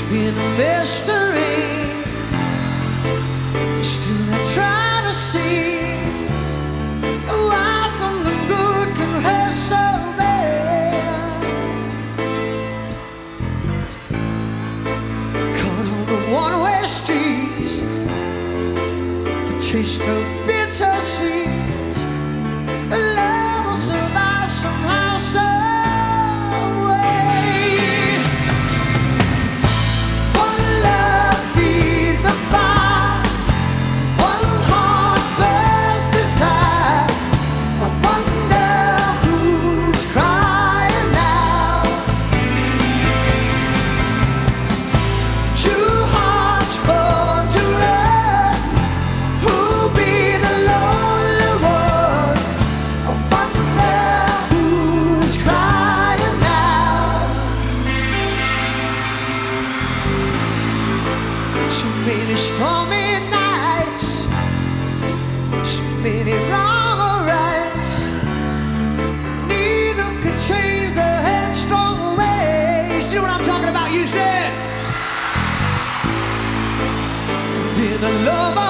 been a mystery. Still I try to see why something good can hurt so bad. Caught on the one-way streets, the taste of bittersweet. Love will survive somehow, some way. One love feeds a fire, one heart burns desire. I wonder who's crying now. Two hearts born to run, who'll be the lonely one? I wonder who's crying now. Too many stormy nights, so many wrong or rights. Neither could change the headstrong ways. You know what I'm talking about, Houston? Been a love